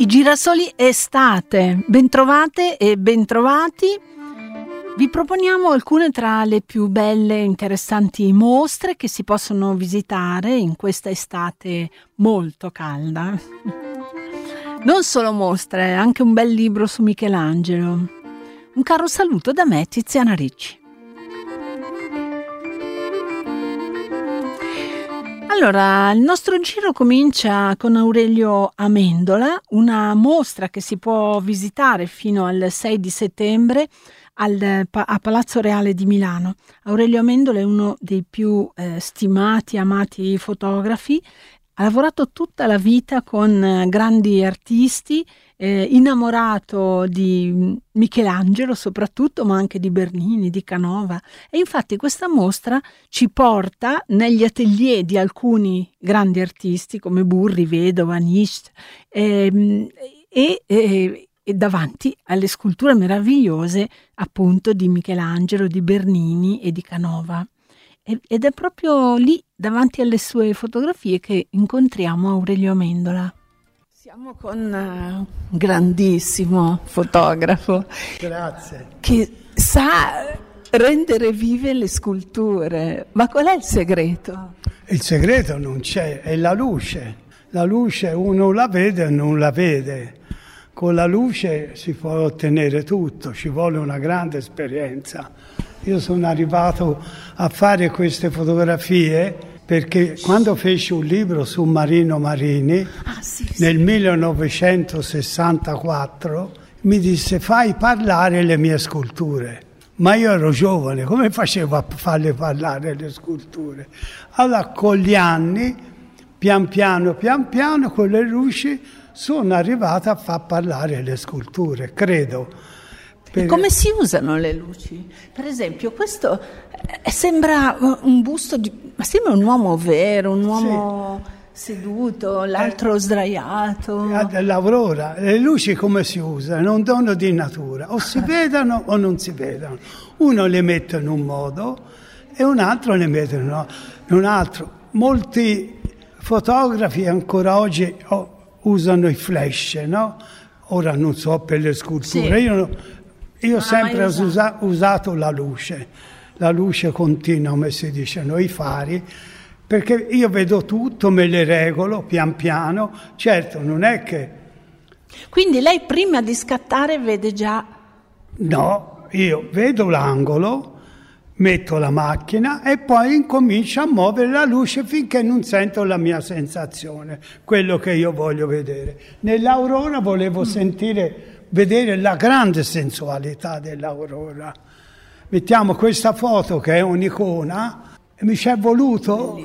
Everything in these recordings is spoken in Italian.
I girasoli estate, bentrovate e bentrovati. Vi proponiamo alcune tra le più belle e interessanti mostre che si possono visitare in questa estate molto calda. Non solo mostre, anche un bel libro su Michelangelo. Un caro saluto da me, Tiziana Ricci. Allora, il nostro giro comincia con Aurelio Amendola, una mostra che si può visitare fino al 6 di settembre a Palazzo Reale di Milano. Aurelio Amendola è uno dei più stimati e amati fotografi. Ha lavorato tutta la vita con grandi artisti, innamorato di Michelangelo soprattutto, ma anche di Bernini, di Canova. E infatti questa mostra ci porta negli atelier di alcuni grandi artisti come Burri, Vedova, Nischt e davanti alle sculture meravigliose appunto di Michelangelo, di Bernini e di Canova. Ed è proprio lì, davanti alle sue fotografie, che incontriamo Aurelio Amendola. Siamo con un grandissimo fotografo. Grazie. Che sa rendere vive le sculture. Ma qual è il segreto? Il segreto non c'è, è la luce. La luce uno la vede e non la vede. Con la luce si può ottenere tutto, ci vuole una grande esperienza. Io sono arrivato a fare queste fotografie perché quando feci un libro su Marino Marini, nel 1964, mi disse: fai parlare le mie sculture. Ma io ero giovane, come facevo a farle parlare le sculture? Allora con gli anni, pian piano, con le luci, sono arrivata a far parlare le sculture, credo. E come si usano le luci? Per esempio, questo sembra un busto ma sembra un uomo vero, un uomo seduto, l'altro sdraiato. L'aurora, le luci come si usano? È un dono di natura, o si vedono o non si vedono. Uno le mette in un modo e un altro le mette in un altro. Molti fotografi ancora oggi usano i flash, no? Ora non so per le sculture, sì. Io ho sempre usato la luce continua, come si dice, i fari, perché io vedo tutto, me le regolo pian piano, certo non è che... Quindi lei prima di scattare vede già... No, io vedo l'angolo, metto la macchina e poi incomincio a muovere la luce finché non sento la mia sensazione, quello che io voglio vedere. Nell'aurora volevo vedere la grande sensualità dell'aurora. Mettiamo questa foto che è un'icona e mi ci è voluto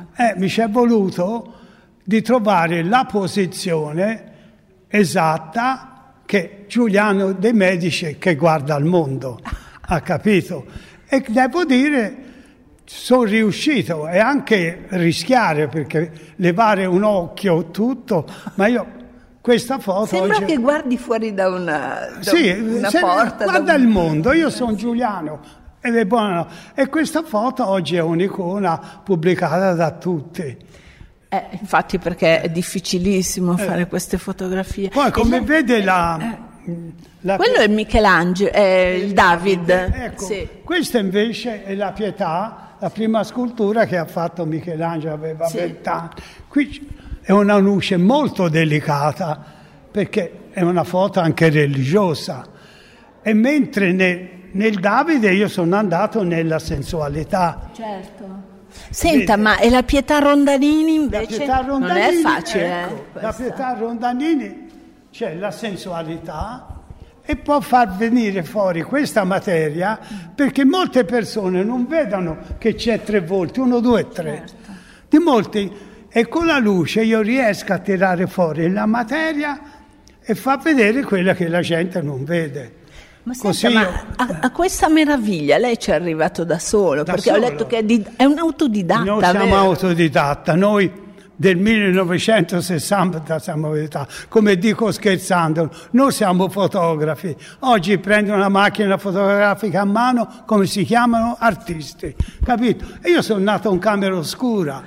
di trovare la posizione esatta che Giuliano De Medici che guarda al mondo ha capito. E devo dire, sono riuscito e anche rischiare perché levare un occhio tutto, ma io questa foto sembra oggi... che guardi fuori da una porta. Guarda il mondo, io sono Giuliano ed è buono. E questa foto oggi è un'icona pubblicata da tutti. Infatti perché è difficilissimo fare queste fotografie. Poi come vede quello è Michelangelo, è il David. Ecco, sì. Questa invece è la Pietà, la prima scultura che ha fatto Michelangelo, aveva 20 anni. Qui è una luce molto delicata perché è una foto anche religiosa. E mentre nel Davide io sono andato nella sensualità. Certo. Senta, ma e la Pietà Rondanini invece non è facile. Ecco, la Pietà Rondanini c'è la sensualità e può far venire fuori questa materia perché molte persone non vedono che c'è 3 volti, 1, 2, 3. Certo. Di molti, e con la luce io riesco a tirare fuori la materia e fa vedere quella che la gente non vede. Ma senta, a questa meraviglia lei ci è arrivato da solo, perché ho letto che è un autodidatta. Noi siamo autodidatta, noi del 1960 siamo autodidatta, come dico scherzando, noi siamo fotografi, oggi prendo una macchina fotografica a mano, come si chiamano? Artisti, capito? E io sono nato in camera oscura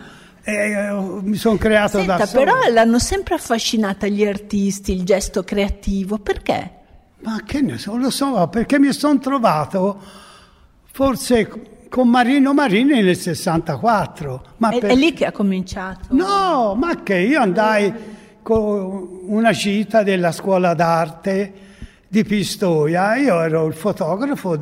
mi sono creato da solo. Però l'hanno sempre affascinata gli artisti, il gesto creativo, perché? Ma che ne so, lo so, perché mi sono trovato forse con Marino Marini nel 64. È lì che ha cominciato? No, ma che io andai con una gita della scuola d'arte di Pistoia, io ero il fotografo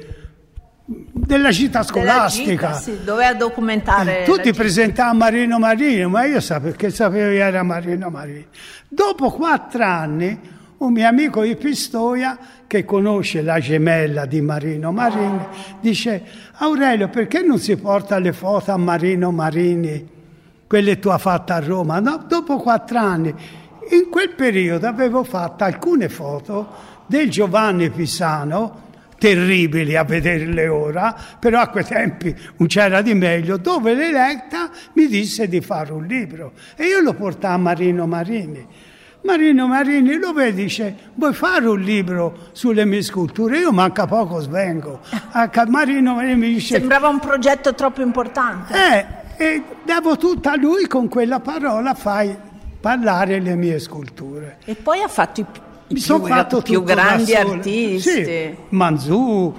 della gita scolastica. Sì, doveva documentare. Tu ti presentavi a Marino Marini, ma io sapevo che era Marino Marini. Dopo 4 anni, un mio amico di Pistoia, che conosce la gemella di Marino Marini, dice: Aurelio, perché non si porta le foto a Marino Marini, quelle tu hai fatte a Roma? No, dopo 4 anni. In quel periodo avevo fatto alcune foto del Giovanni Pisano, terribili a vederle ora, però a quei tempi non c'era di meglio, dove l'Electa mi disse di fare un libro e io lo portai a Marino Marini. Marino Marini lo vede e dice: vuoi fare un libro sulle mie sculture? Io manca poco svengo. Marino Marini mi dice: sembrava un progetto troppo importante. E davo tutta a lui, con quella parola fai parlare le mie sculture. E poi ha fatto i più grandi artisti. Sì, Manzù,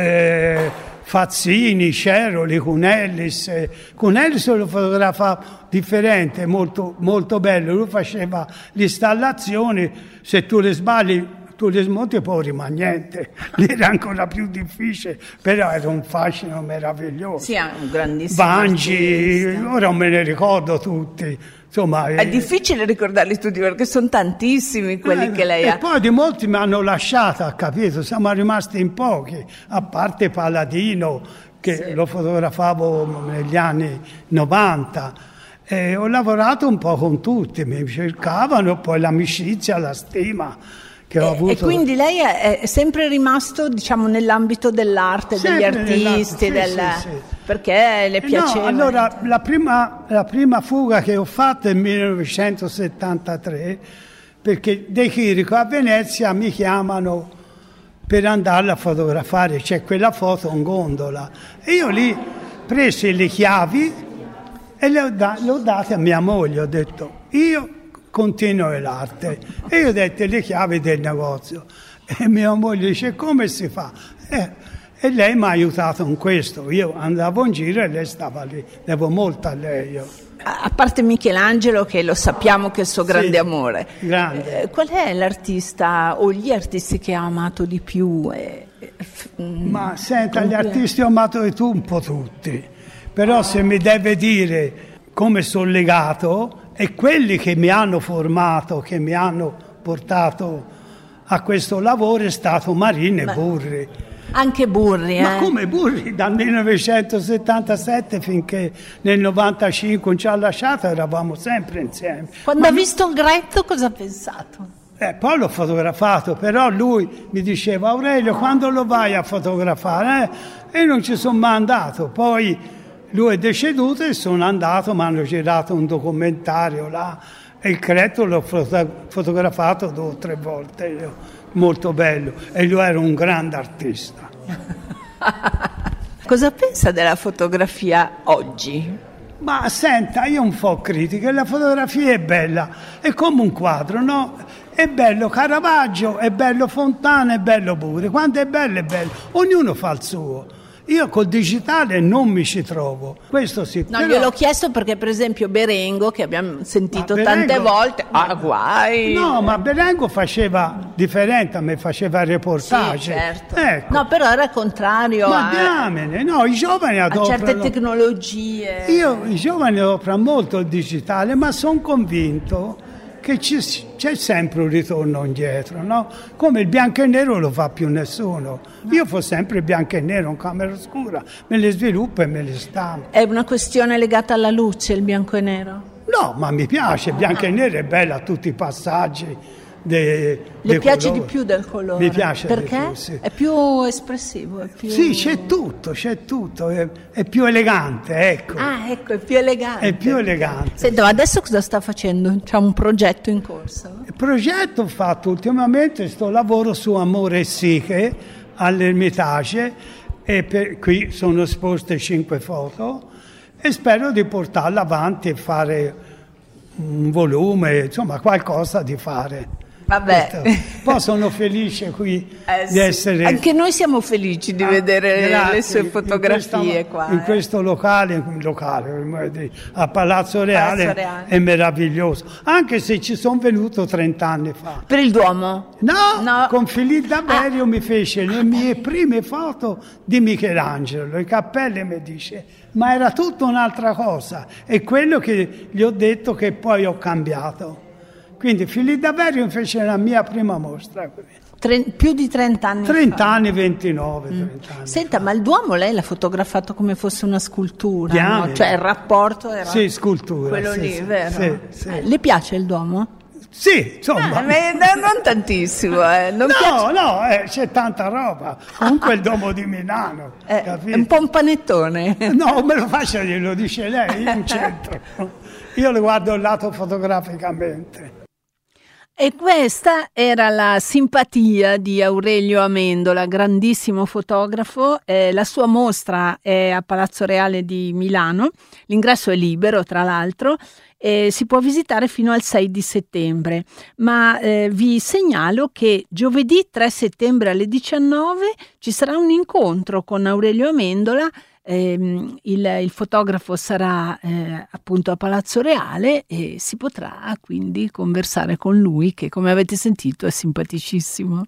Fazzini, Ceroli, Cunellis. Cunellis lo fotografava differente, molto, molto bello. Lui faceva le installazioni, se tu le sbagli, tu le smonti e poi rimane niente. Lì era ancora più difficile, però era un fascino meraviglioso. Sì, un grandissimo Vangi, artista. ora non me ne ricordo tutti. Insomma, è difficile ricordarli tutti perché sono tantissimi quelli che lei ha. E poi di molti mi hanno lasciata, capito? Siamo rimasti in pochi, a parte Paladino, che lo fotografavo negli anni 90. Ho lavorato un po' con tutti, mi cercavano, poi l'amicizia, la stima che ho avuto. E quindi lei è sempre rimasto, diciamo, nell'ambito dell'arte, Sempre degli artisti, sì. perché le piaceva. No, allora la prima fuga che ho fatto è nel 1973, perché De Chirico a Venezia mi chiamano per andarla a fotografare, c'è quella foto in gondola. E io lì presi le chiavi e le ho date a mia moglie, ho detto: io continuo l'arte. E io ho detto le chiavi del negozio. E mia moglie dice: come si fa? E lei mi ha aiutato in questo. Io andavo in giro e lei stava lì. Devo molto a lei io. A parte Michelangelo, che lo sappiamo che è il suo grande amore. Grande. Qual è l'artista o gli artisti che ha amato di più? Ma senta, gli artisti ho amato di tu un po' tutti. Però se mi deve dire come sono legato, e quelli che mi hanno formato, che mi hanno portato a questo lavoro, è stato Marini e Burri. Anche Burri, Ma come Burri? Dal 1977 finché nel 95 non ci ha lasciato, eravamo sempre insieme. Quando ha visto il Gretto, cosa ha pensato? Poi l'ho fotografato, però lui mi diceva: Aurelio, quando lo vai a fotografare? E non ci sono mai andato. Poi lui è deceduto e sono andato, mi hanno girato un documentario là e il Gretto l'ho fotografato 2 o 3 volte io. Molto bello, e lui era un grande artista. Cosa pensa della fotografia oggi? Ma senta, io un po' critico, la fotografia è bella, è come un quadro, no? È bello Caravaggio, è bello Fontana, è bello Burri. Quando è bello, ognuno fa il suo. Io col digitale non mi ci trovo, questo sì. No, gliel'ho chiesto perché per esempio Berengo, che abbiamo sentito tante volte, guai! No, ma Berengo faceva differente, a me faceva reportage. Sì, certo. Ecco. No, però era contrario diamine, no, i giovani adoprano certe tecnologie. I giovani adoprano molto il digitale, ma sono convinto che c'è sempre un ritorno indietro, no? Come il bianco e nero lo fa più nessuno. Io fo sempre bianco e nero in camera oscura, me le sviluppo e me le stampo. È una questione legata alla luce, il bianco e nero? No, ma mi piace, bianco e nero è bella a tutti i passaggi. Le piace colori. Di più del colore? Mi piace perché? Di più, sì. È più espressivo? È più... Sì, c'è tutto, è più elegante, ecco. Ah, ecco, è più elegante. È più elegante. Senta, adesso cosa sta facendo? C'è un progetto in corso? Il progetto ho fatto ultimamente, lavoro su Amore e Psiche all'Ermitage, e qui sono esposte 5 foto, e spero di portarla avanti e fare un volume, insomma qualcosa di fare. Vabbè. Poi sono felice qui di essere... Anche noi siamo felici di vedere le sue fotografie qua. In questo locale a Palazzo Reale è meraviglioso, anche se ci sono venuto 30 anni fa. Per il Duomo? No. Con Filippo Daverio mi fece le mie prime foto di Michelangelo, i cappelli, mi dice, ma era tutta un'altra cosa, è quello che gli ho detto che poi ho cambiato. Quindi Filippo Daverio fece la mia prima mostra. Più di 30 anni 30 anni, 29. 30 anni. Senta, ma il Duomo lei l'ha fotografato come fosse una scultura, no? Cioè il rapporto era scultura, quello lì, vero? Sì. Le piace il Duomo? Sì, insomma. Non tantissimo. No, c'è tanta roba. Comunque il Duomo di Milano. È un po' un panettone. No, me lo faccia, glielo dice lei, in centro. Io lo guardo il lato fotograficamente. E questa era la simpatia di Aurelio Amendola, grandissimo fotografo. La sua mostra è a Palazzo Reale di Milano, l'ingresso è libero tra l'altro, e si può visitare fino al 6 di settembre. Ma vi segnalo che giovedì 3 settembre alle 19 ci sarà un incontro con Aurelio Amendola. Il fotografo sarà appunto a Palazzo Reale e si potrà quindi conversare con lui, che come avete sentito è simpaticissimo.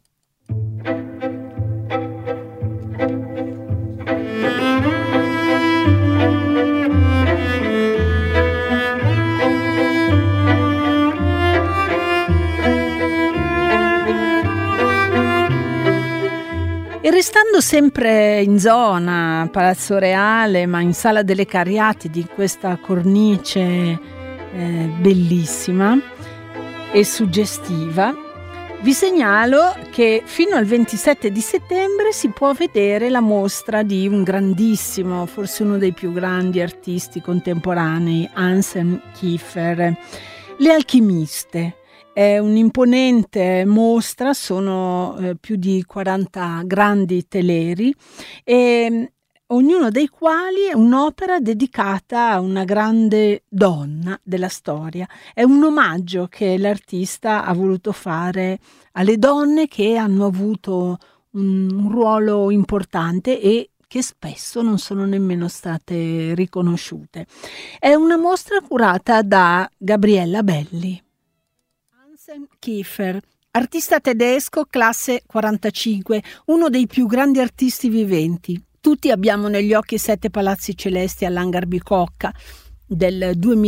E restando sempre in zona Palazzo Reale, ma in Sala delle Cariatidi, di questa cornice bellissima e suggestiva, vi segnalo che fino al 27 di settembre si può vedere la mostra di un grandissimo, forse uno dei più grandi artisti contemporanei, Anselm Kiefer, Le Alchimiste. È un'imponente mostra, sono più di 40 grandi teleri e ognuno dei quali è un'opera dedicata a una grande donna della storia. È un omaggio che l'artista ha voluto fare alle donne che hanno avuto un ruolo importante e che spesso non sono nemmeno state riconosciute. È una mostra curata da Gabriella Belli. Anselm Kiefer, artista tedesco, classe 45, uno dei più grandi artisti viventi. Tutti abbiamo negli occhi 7 palazzi celesti all'Hangar Bicocca del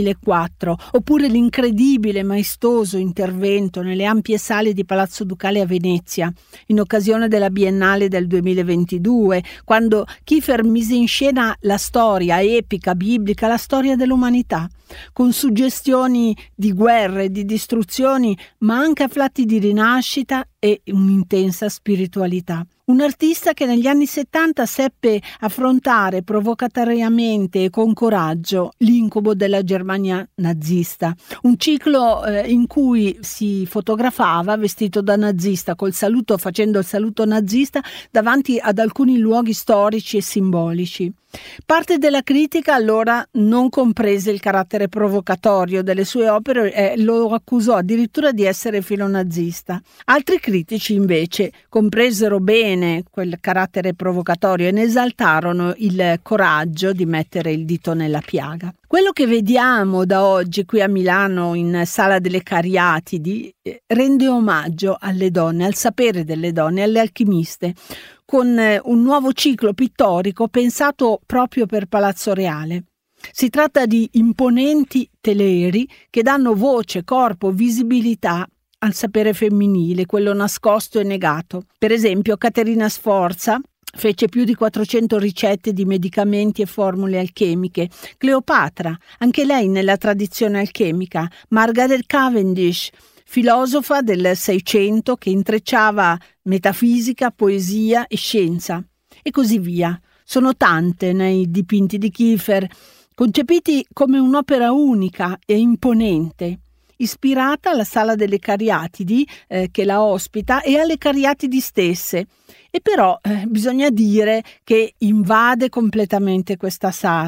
2004, oppure l'incredibile, maestoso intervento nelle ampie sale di Palazzo Ducale a Venezia, in occasione della Biennale del 2022, quando Kiefer mise in scena la storia epica, biblica, la storia dell'umanità, con suggestioni di guerre, di distruzioni, ma anche afflatti di rinascita e un'intensa spiritualità. Un artista che negli anni 70 seppe affrontare provocatoriamente e con coraggio l'incubo della Germania nazista. Un ciclo in cui si fotografava vestito da nazista, facendo il saluto nazista davanti ad alcuni luoghi storici e simbolici. Parte della critica allora non comprese il carattere provocatorio delle sue opere e lo accusò addirittura di essere filonazista. Altri critici invece compresero bene quel carattere provocatorio e ne esaltarono il coraggio di mettere il dito nella piaga. Quello che vediamo da oggi qui a Milano in Sala delle Cariatidi rende omaggio alle donne, al sapere delle donne, alle alchimiste, con un nuovo ciclo pittorico pensato proprio per Palazzo Reale. Si tratta di imponenti teleri che danno voce, corpo, visibilità al sapere femminile, quello nascosto e negato. Per esempio, Caterina Sforza fece più di 400 ricette di medicamenti e formule alchemiche. Cleopatra, anche lei nella tradizione alchemica. Margaret Cavendish, filosofa del Seicento che intrecciava metafisica, poesia e scienza. E così via. Sono tante nei dipinti di Kiefer, concepiti come un'opera unica e imponente, ispirata alla Sala delle Cariatidi che la ospita e alle Cariatidi stesse. E però bisogna dire che invade completamente questa sala,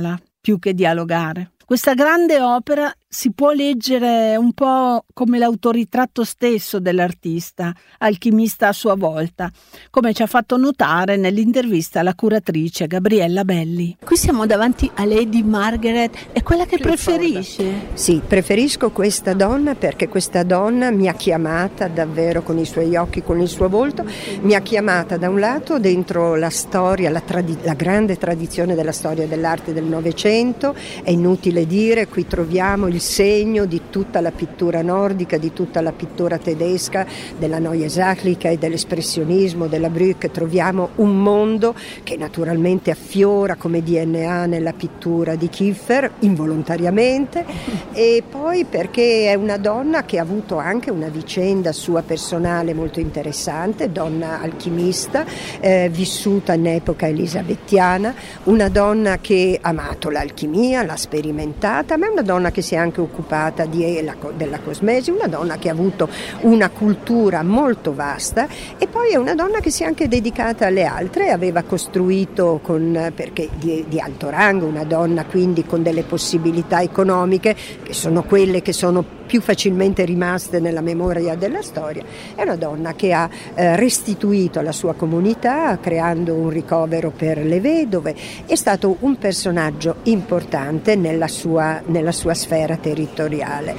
più che dialogare. Questa grande opera si può leggere un po' come l'autoritratto stesso dell'artista, alchimista a sua volta, come ci ha fatto notare nell'intervista la curatrice Gabriella Belli. Qui siamo davanti a Lady Margaret, è quella che preferisce? Sì, preferisco questa donna perché questa donna mi ha chiamata davvero con i suoi occhi, con il suo volto, mi ha chiamata da un lato dentro la storia, la grande tradizione della storia dell'arte del Novecento, è inutile dire, qui troviamo il segno di tutta la pittura nordica, di tutta la pittura tedesca, della Neue Sachlichkeit e dell'espressionismo, della Brücke. Troviamo un mondo che naturalmente affiora come DNA nella pittura di Kiefer, involontariamente, e poi perché è una donna che ha avuto anche una vicenda sua personale molto interessante, donna alchimista, vissuta in epoca elisabettiana, una donna che ha amato l'alchimia, l'ha sperimentata, ma è una donna che si è anche occupata della cosmesi, una donna che ha avuto una cultura molto vasta, e poi è una donna che si è anche dedicata alle altre, aveva costruito perché di alto rango, una donna quindi con delle possibilità economiche che sono quelle che sono più facilmente rimaste nella memoria della storia. È una donna che ha restituito alla sua comunità creando un ricovero per le vedove, è stato un personaggio importante nella sua sfera territoriale.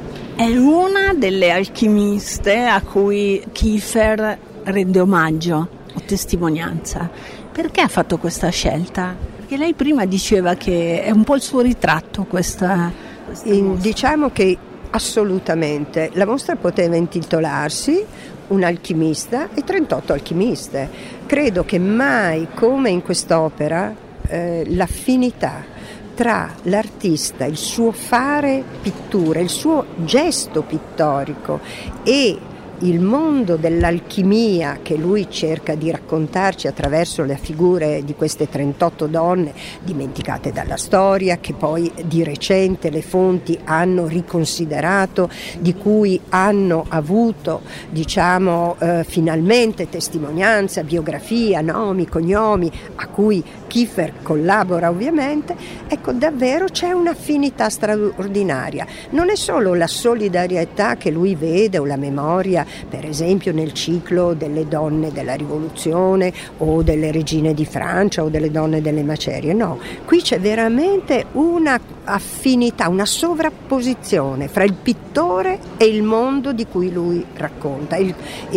È una delle alchimiste a cui Kiefer rende omaggio o testimonianza. Perché ha fatto questa scelta? Perché lei prima diceva che è un po' il suo ritratto questa Diciamo che assolutamente la mostra poteva intitolarsi Un alchimista e 38 alchimiste. Credo che mai come in quest'opera l'affinità tra l'artista, il suo fare pittura, il suo gesto pittorico e il mondo dell'alchimia che lui cerca di raccontarci attraverso le figure di queste 38 donne dimenticate dalla storia, che poi di recente le fonti hanno riconsiderato, di cui hanno avuto finalmente testimonianza, biografia, nomi, cognomi, a cui Kiefer collabora ovviamente. Ecco, davvero c'è un'affinità straordinaria, non è solo la solidarietà che lui vede o la memoria, per esempio nel ciclo delle donne della rivoluzione o delle regine di Francia o delle donne delle macerie, no, qui c'è veramente una affinità, una sovrapposizione fra il pittore e il mondo di cui lui racconta il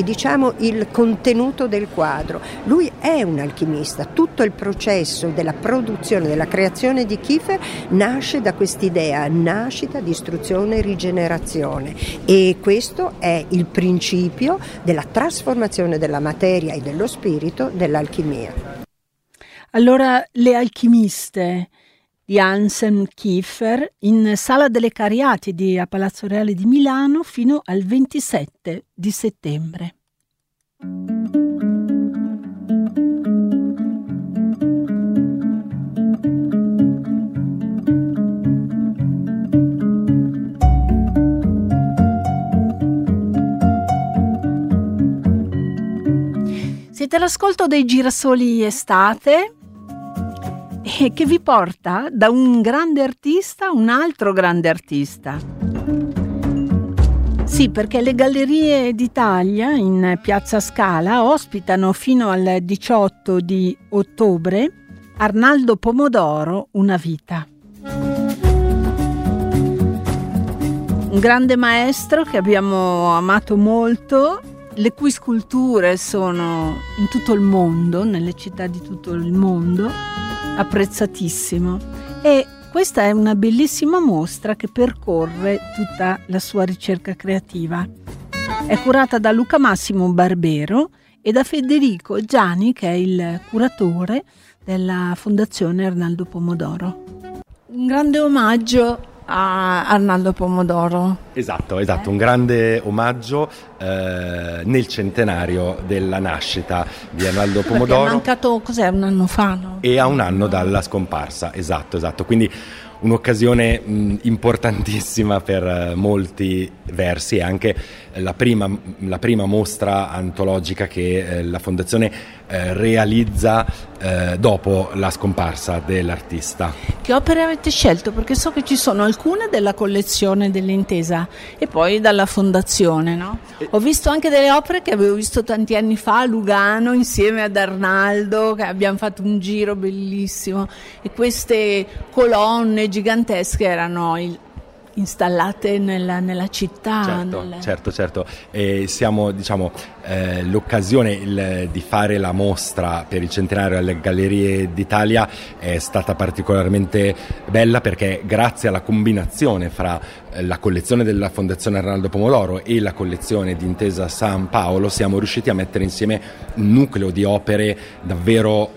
contenuto del quadro. Lui è un alchimista, tutto il processo della produzione, della creazione di Kiefer nasce da quest'idea, nascita, distruzione e rigenerazione, e questo è il principio della trasformazione della materia e dello spirito dell'alchimia. Allora, Le alchimiste di Anselm Kiefer in Sala delle Cariatidi a Palazzo Reale di Milano fino al 27 di settembre. Siete all'ascolto dei Girasoli Estate, che vi porta da un grande artista a un altro grande artista. Sì, perché le Gallerie d'Italia in Piazza Scala ospitano fino al 18 di ottobre Arnaldo Pomodoro, Una vita. Un grande maestro che abbiamo amato molto, le cui sculture sono in tutto il mondo, nelle città di tutto il mondo, apprezzatissimo. E questa è una bellissima mostra che percorre tutta la sua ricerca creativa. È curata da Luca Massimo Barbero e da Federico Gianni, che è il curatore della Fondazione Arnaldo Pomodoro. Un grande omaggio a Arnaldo Pomodoro. Esatto, un grande omaggio nel centenario della nascita di Arnaldo Pomodoro. Perché è mancato, un anno fa, no? E a un anno dalla scomparsa, esatto. Quindi un'occasione importantissima per molti versi, e anche la prima mostra antologica che la Fondazione realizza dopo la scomparsa dell'artista. Che opere avete scelto? Perché so che ci sono alcune della collezione dell'Intesa e poi dalla Fondazione, no? Ho visto anche delle opere che avevo visto tanti anni fa a Lugano insieme ad Arnaldo, che abbiamo fatto un giro bellissimo, e queste colonne gigantesche erano installate nella città. Certo. Siamo, l'occasione di fare la mostra per il centenario alle Gallerie d'Italia è stata particolarmente bella, perché grazie alla combinazione fra la collezione della Fondazione Arnaldo Pomodoro e la collezione di Intesa San Paolo siamo riusciti a mettere insieme un nucleo di opere davvero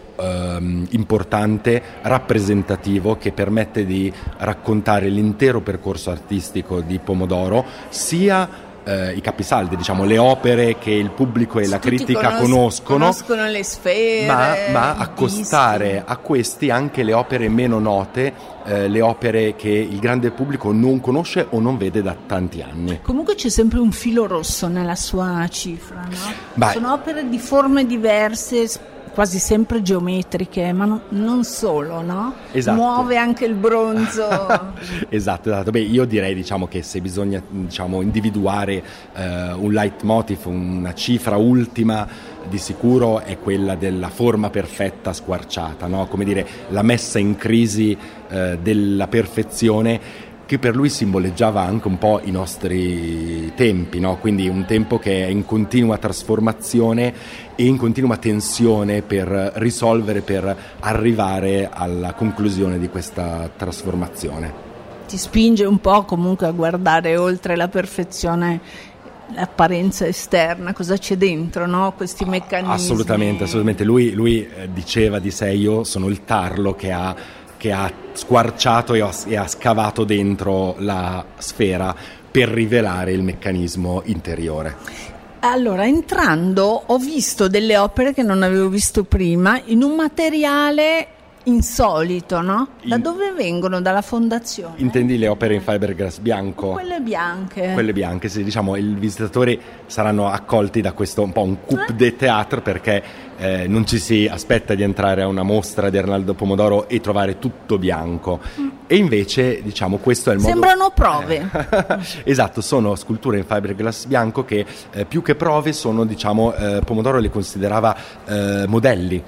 importante, rappresentativo, che permette di raccontare l'intero percorso artistico di Pomodoro, sia i capisaldi, le opere che il pubblico e la critica conoscono le sfere, ma accostare a questi anche le opere meno note, le opere che il grande pubblico non conosce o non vede da tanti anni. Comunque c'è sempre un filo rosso nella sua cifra, no? Sono opere di forme diverse, quasi sempre geometriche, ma non solo, no? Esatto. Muove anche il bronzo. Esatto. Beh, io direi che se bisogna individuare un leitmotiv, una cifra ultima, di sicuro è quella della forma perfetta squarciata, no? Come dire, la messa in crisi della perfezione, che per lui simboleggiava anche un po' i nostri tempi, no? Quindi un tempo che è in continua trasformazione e in continua tensione per risolvere, per arrivare alla conclusione di questa trasformazione. Ti spinge un po' comunque a guardare oltre la perfezione, l'apparenza esterna, cosa c'è dentro, no? Questi meccanismi. Assolutamente. Lui diceva di sé: io sono il tarlo che ha squarciato e ha scavato dentro la sfera per rivelare il meccanismo interiore. Allora, entrando, ho visto delle opere che non avevo visto prima in un materiale insolito, no? Da dove vengono? Dalla Fondazione? Intendi le opere in fiberglass bianco? Quelle bianche. Quelle bianche, sì, i visitatori saranno accolti da questo un po' un coup de théâtre, perché non ci si aspetta di entrare a una mostra di Arnaldo Pomodoro e trovare tutto bianco. E invece, questo è il modo... Sembrano prove. Esatto, sono sculture in fiberglass bianco che più che prove sono, Pomodoro le considerava modelli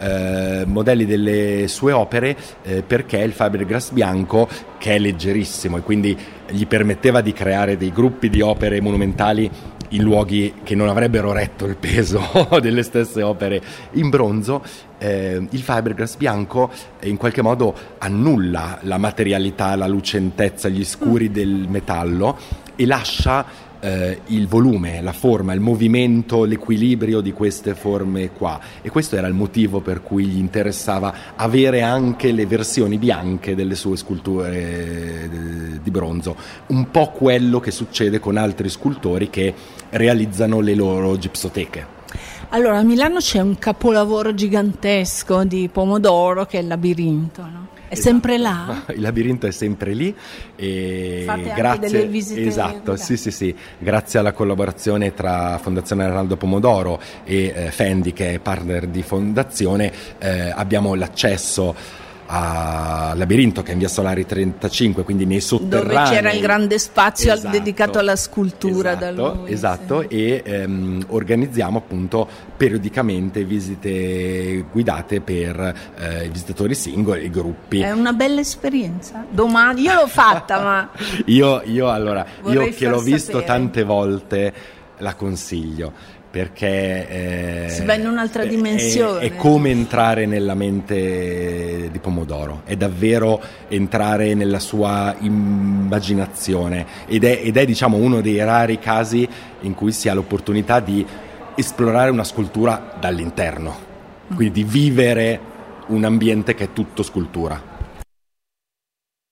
delle sue opere, perché il fiberglass bianco, che è leggerissimo e quindi gli permetteva di creare dei gruppi di opere monumentali in luoghi che non avrebbero retto il peso delle stesse opere in bronzo, il fiberglass bianco in qualche modo annulla la materialità, la lucentezza, gli scuri del metallo e lascia il volume, la forma, il movimento, l'equilibrio di queste forme qua. E questo era il motivo per cui gli interessava avere anche le versioni bianche delle sue sculture di bronzo, un po' quello che succede con altri scultori che realizzano le loro gipsoteche. Allora, a Milano c'è un capolavoro gigantesco di Pomodoro che è il Labirinto, no? È sempre là? Il labirinto è sempre lì e fate grazie, anche delle visite. Esatto, sì. Grazie alla collaborazione tra Fondazione Arnaldo Pomodoro e Fendi, che è partner di Fondazione, abbiamo l'accesso a Labirinto, che è in via Solari 35, quindi nei sotterranei, dove c'era il grande spazio dedicato alla scultura da lui. Esatto, e organizziamo appunto periodicamente visite guidate per i visitatori singoli e gruppi. È una bella esperienza. Domani io l'ho fatta, ma io che l'ho visto tante volte la consiglio, perché si va in un'altra dimensione. È come entrare nella mente di Pomodoro, è davvero entrare nella sua immaginazione ed è uno dei rari casi in cui si ha l'opportunità di esplorare una scultura dall'interno, quindi di vivere un ambiente che è tutto scultura.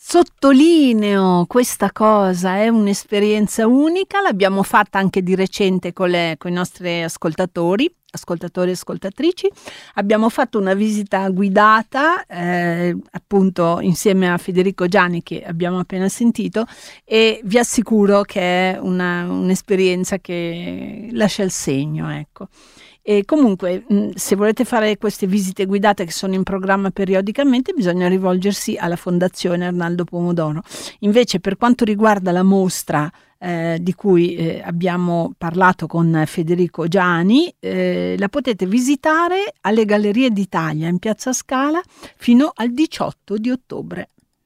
Sottolineo questa cosa, è un'esperienza unica, l'abbiamo fatta anche di recente con i nostri ascoltatori e ascoltatrici. Abbiamo fatto una visita guidata appunto insieme a Federico Giani, che abbiamo appena sentito, e vi assicuro che è un'esperienza che lascia il segno, ecco. E comunque se volete fare queste visite guidate, che sono in programma periodicamente, bisogna rivolgersi alla Fondazione Arnaldo Pomodoro. Invece, per quanto riguarda la mostra di cui abbiamo parlato con Federico Giani, la potete visitare alle Gallerie d'Italia in Piazza Scala fino al 18 di ottobre.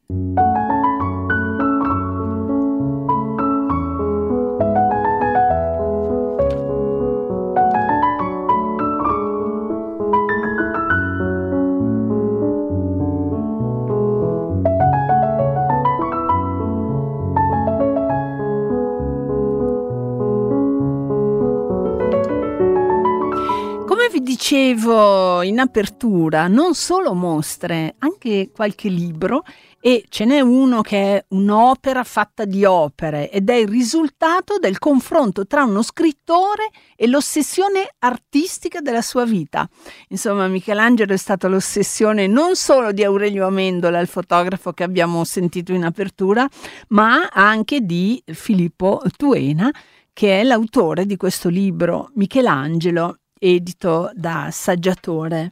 Vi dicevo in apertura, non solo mostre, anche qualche libro, e ce n'è uno che è un'opera fatta di opere ed è il risultato del confronto tra uno scrittore e l'ossessione artistica della sua vita. Insomma, Michelangelo è stata l'ossessione non solo di Aurelio Amendola, il fotografo che abbiamo sentito in apertura, ma anche di Filippo Tuena, che è l'autore di questo libro, Michelangelo, edito da Saggiatore.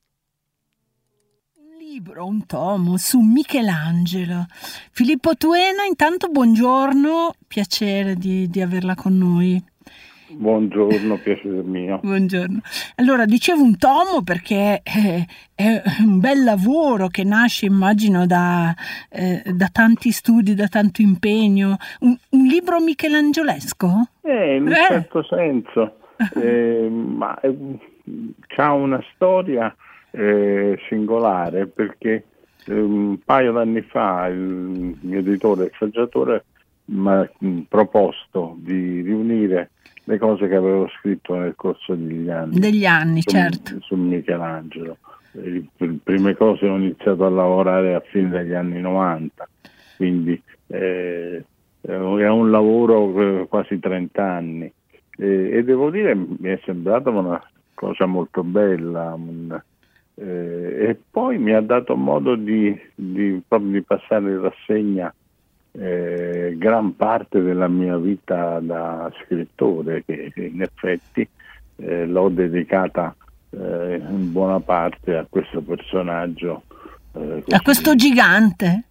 Un libro, un tomo su Michelangelo. Filippo Tuena, intanto buongiorno, piacere di averla con noi. Buongiorno, piacere mio. Buongiorno. Allora, dicevo un tomo perché è un bel lavoro che nasce, immagino, da tanti studi, da tanto impegno. Un libro michelangiolesco? In un certo senso. Ma c'ha una storia singolare, perché un paio d'anni fa il mio editore, il Saggiatore, mi ha proposto di riunire le cose che avevo scritto nel corso degli anni. Certo. Su Michelangelo. Le prime cose ho iniziato a lavorare a fine degli anni 90, quindi è un lavoro quasi 30 anni. E devo dire, mi è sembrata una cosa molto bella, e poi mi ha dato modo proprio di passare in rassegna gran parte della mia vita da scrittore, che in effetti l'ho dedicata in buona parte a questo personaggio, a questo gigante.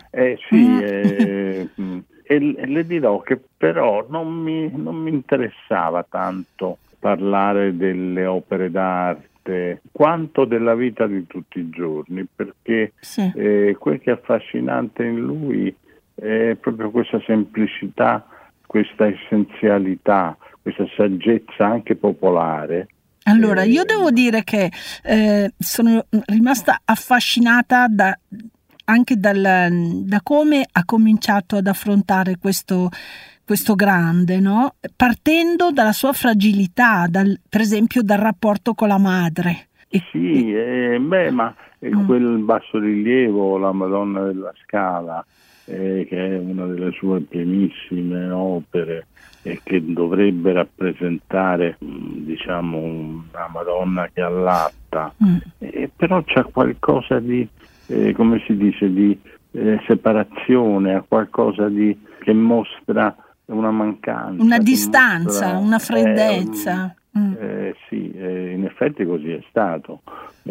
Sì. E le dirò che però non mi interessava tanto parlare delle opere d'arte quanto della vita di tutti i giorni, perché sì. Quel che è affascinante in lui è proprio questa semplicità, questa essenzialità, questa saggezza anche popolare. Allora, io devo dire che sono rimasta affascinata anche da come ha cominciato ad affrontare questo grande, no? Partendo dalla sua fragilità, per esempio dal rapporto con la madre. Sì, ma quel bassorilievo, la Madonna della Scala, che è una delle sue primissime opere e che dovrebbe rappresentare, diciamo, una Madonna che allatta, però c'è qualcosa di come si dice, di separazione, a qualcosa che mostra una mancanza, una distanza, una freddezza. Sì, in effetti così è stato,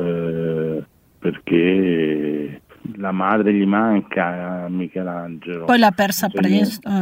perché la madre gli manca a Michelangelo. Poi l'ha persa presto.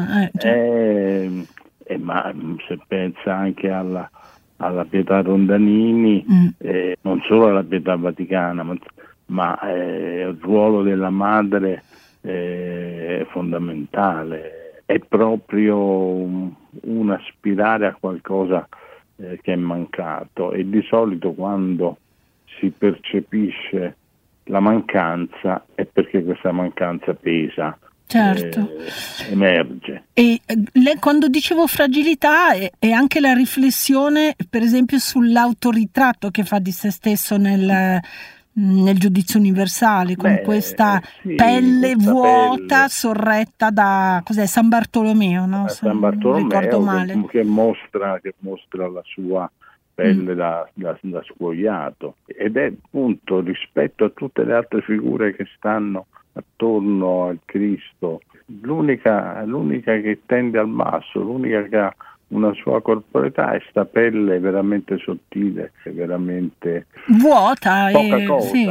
Ma se pensa anche alla Pietà Rondanini, non solo alla Pietà Vaticana, ma il ruolo della madre è fondamentale, è proprio un aspirare a qualcosa che è mancato, e di solito quando si percepisce la mancanza è perché questa mancanza pesa, certo, emerge. E lei, quando dicevo fragilità, è anche la riflessione, per esempio, sull'autoritratto che fa di se stesso nel giudizio universale, con questa pelle vuota sorretta da San Bartolomeo, no? San Bartolomeo, ricordo male. Che mostra la sua pelle da scuoiato, ed è appunto, rispetto a tutte le altre figure che stanno attorno al Cristo, l'unica che tende al basso, l'unica che ha una sua corporeità è sta pelle veramente sottile, veramente vuota, poca cosa. Sì,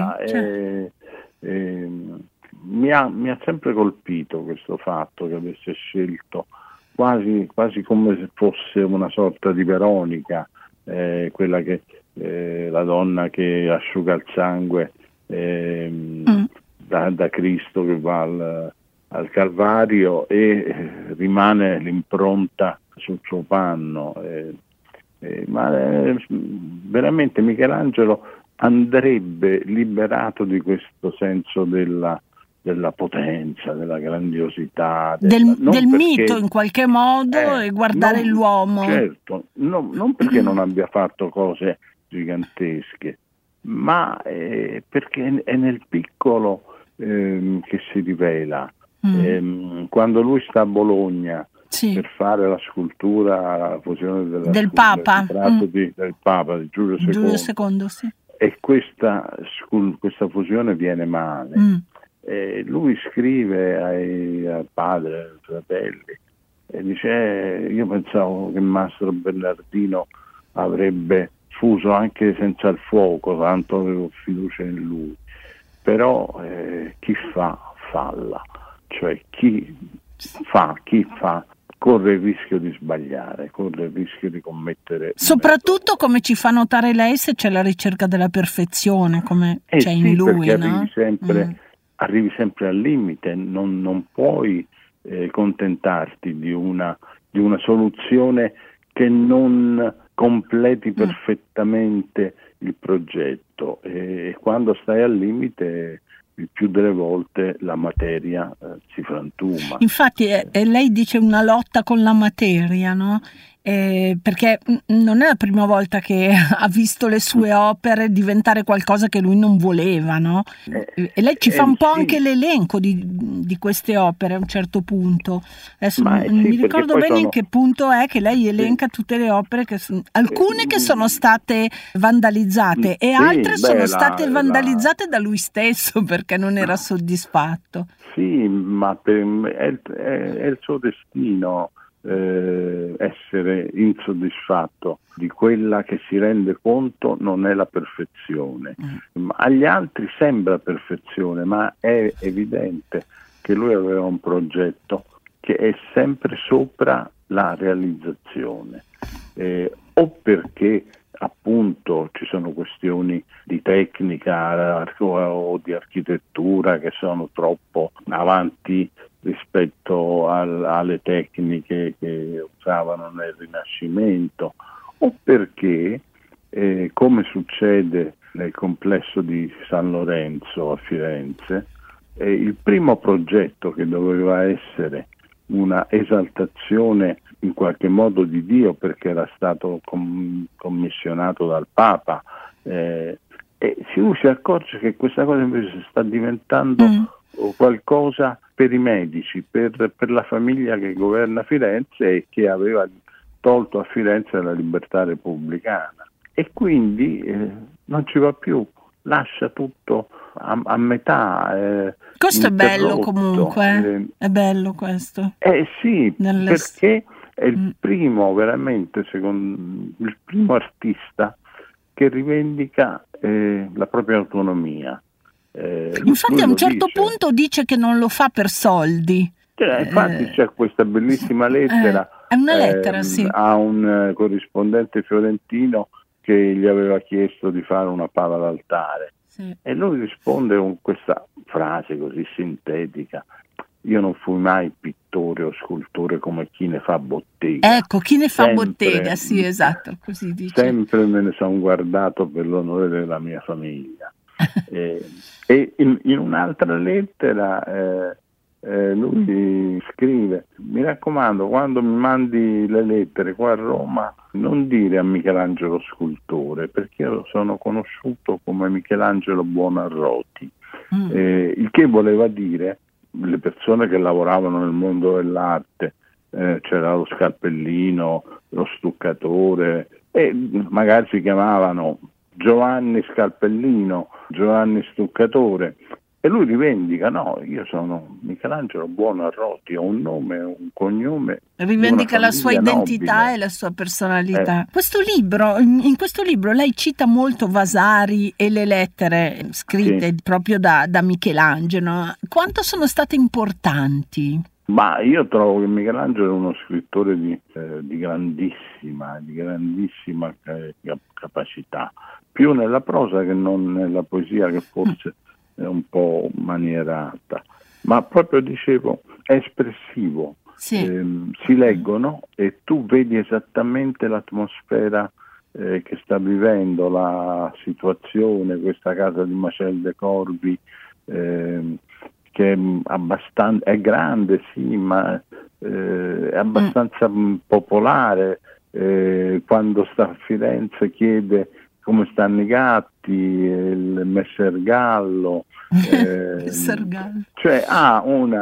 mi ha sempre colpito questo fatto che avesse scelto quasi come se fosse una sorta di Veronica, quella che la donna che asciuga il sangue da Cristo, che va al Calvario, e rimane l'impronta sul suo panno. Ma veramente Michelangelo andrebbe liberato di questo senso della potenza, della grandiosità, del mito in qualche modo, e guardare l'uomo. Certo, non perché non abbia fatto cose gigantesche, ma perché è nel piccolo che si rivela. Quando lui sta a Bologna per fare la scultura, la fusione del Papa, del Papa, di Giulio II, sì. E questa fusione viene male. Lui scrive al padre, ai fratelli, e dice: io pensavo che Mastro Bernardino avrebbe fuso anche senza il fuoco, tanto avevo fiducia in lui. Però chi falla, cioè chi fa corre il rischio di sbagliare, corre il rischio di commettere, soprattutto come ci fa notare lei, se c'è la ricerca della perfezione come c'è in lui, no? Arrivi sempre al limite, non puoi contentarti di una soluzione che non completi perfettamente il progetto, e quando stai al limite il più delle volte la materia si frantuma. Infatti lei dice una lotta con la materia, no? Perché non è la prima volta che ha visto le sue opere diventare qualcosa che lui non voleva, no? E lei ci fa un po' anche l'elenco di queste opere a un certo punto. Adesso mi ricordo bene in che punto è che lei elenca tutte le opere, alcune che sono state vandalizzate e altre sono state vandalizzate da lui stesso perché non era soddisfatto. Sì, ma è il suo destino. Essere insoddisfatto di quella che si rende conto non è la perfezione. Agli altri sembra perfezione, ma è evidente che lui aveva un progetto che è sempre sopra la realizzazione, o perché appunto ci sono questioni di tecnica o di architettura che sono troppo avanti rispetto alle tecniche che usavano nel Rinascimento, o perché, come succede nel complesso di San Lorenzo a Firenze, il primo progetto, che doveva essere una esaltazione in qualche modo di Dio, perché era stato commissionato dal Papa, e lui si accorge che questa cosa invece sta diventando qualcosa per i medici, per la famiglia che governa Firenze e che aveva tolto a Firenze la libertà repubblicana, e quindi non ci va più, lascia tutto a metà. Questo è bello comunque, è bello questo. Sì, perché è il primo, veramente, il primo artista che rivendica la propria autonomia. Infatti a un certo punto dice che non lo fa per soldi. Infatti c'è questa bellissima lettera, è una lettera, sì, a un corrispondente fiorentino che gli aveva chiesto di fare una pala d'altare, e lui risponde con questa frase così sintetica: io non fui mai pittore o scultore come chi ne fa bottega. Ecco, chi ne fa bottega, sì, esatto, così dice. Sempre me ne sono guardato per l'onore della mia famiglia. E in un'altra lettera lui scrive: mi raccomando, quando mi mandi le lettere qua a Roma, non dire a Michelangelo scultore, perché io sono conosciuto come Michelangelo Buonarroti, il che voleva dire le persone che lavoravano nel mondo dell'arte, c'era lo scarpellino, lo stuccatore, e magari si chiamavano Giovanni Scarpellino, Giovanni Stuccatore, e lui rivendica: no, io sono Michelangelo Buonarroti, ho un nome, un cognome. Rivendica la sua identità nobile e la sua personalità. In questo libro lei cita molto Vasari e le lettere scritte proprio da Michelangelo. Quanto sono state importanti? Ma io trovo che Michelangelo è uno scrittore di grandissima capacità, più nella prosa che non nella poesia, che forse è un po' manierata, ma proprio, dicevo, è espressivo. Sì. Si leggono e tu vedi esattamente l'atmosfera che sta vivendo, la situazione, questa casa di Marcel de Corbi, che è grande, sì, ma è abbastanza popolare. Quando sta a Firenze chiede come stanno i gatti, il Messer Gallo, cioè ha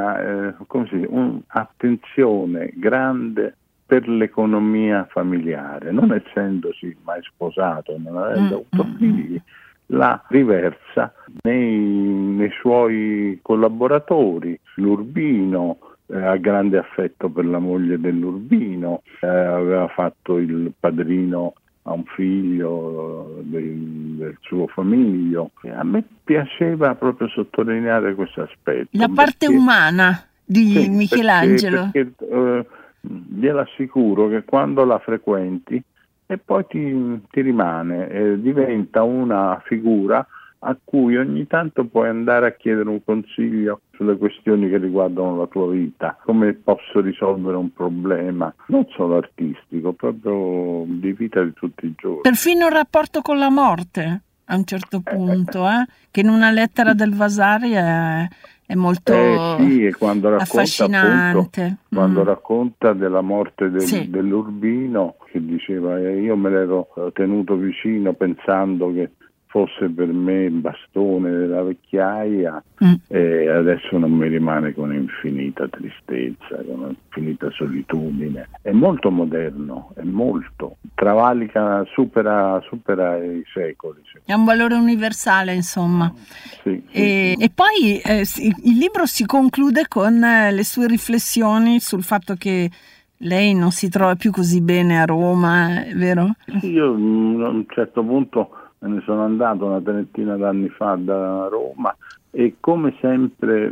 un'attenzione grande per l'economia familiare, non essendosi mai sposato, non avendo avuto figli, la riversa nei suoi collaboratori. L'Urbino ha grande affetto per la moglie dell'Urbino, aveva fatto il padrino a un figlio del suo famiglio. A me piaceva proprio sottolineare questo aspetto. La parte umana di Michelangelo. Perché glielo assicuro che quando la frequenti e poi ti rimane, diventa una figura a cui ogni tanto puoi andare a chiedere un consiglio sulle questioni che riguardano la tua vita, come posso risolvere un problema, non solo artistico, proprio di vita di tutti i giorni. Perfino il rapporto con la morte, a un certo punto, che in una lettera del Vasari è molto sì, e quando racconta, affascinante. Appunto, quando racconta della morte dell'Urbino, che diceva: io me l'ero tenuto vicino pensando che fosse per me il bastone della vecchiaia, e adesso non mi rimane, con infinita tristezza, con infinita solitudine. È molto moderno, è molto, travalica, supera i secoli. È un valore universale, insomma. Sì. E poi il libro si conclude con le sue riflessioni sul fatto che lei non si trova più così bene a Roma, vero? Io a un certo punto me ne sono andato una trentina d'anni fa da Roma, e come sempre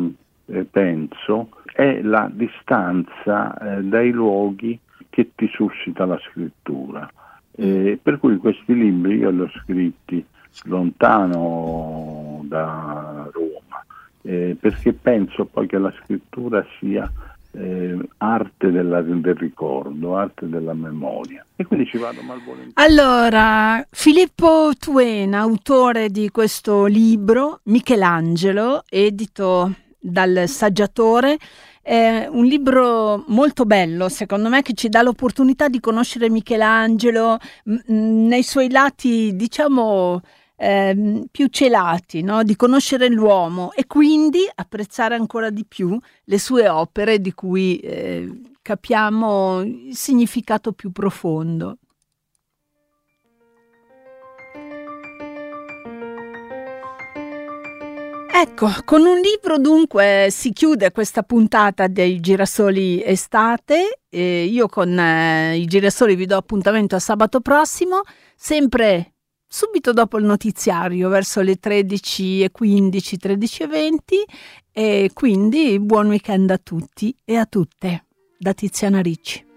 penso è la distanza dai luoghi che ti suscita la scrittura, per cui questi libri io li ho scritti lontano da Roma, perché penso poi che la scrittura sia arte del ricordo, arte della memoria, e quindi ci vado malvolentieri. Allora, Filippo Tuena, autore di questo libro Michelangelo, edito dal Saggiatore, è un libro molto bello, secondo me, che ci dà l'opportunità di conoscere Michelangelo nei suoi lati, diciamo, più celati, no? Di conoscere l'uomo e quindi apprezzare ancora di più le sue opere, di cui capiamo il significato più profondo. Ecco, con un libro dunque si chiude questa puntata dei Girasoli Estate. Io con i Girasoli vi do appuntamento a sabato prossimo, sempre subito dopo il notiziario, verso le 13:15, 13:20, e quindi buon weekend a tutti e a tutte, da Tiziana Ricci.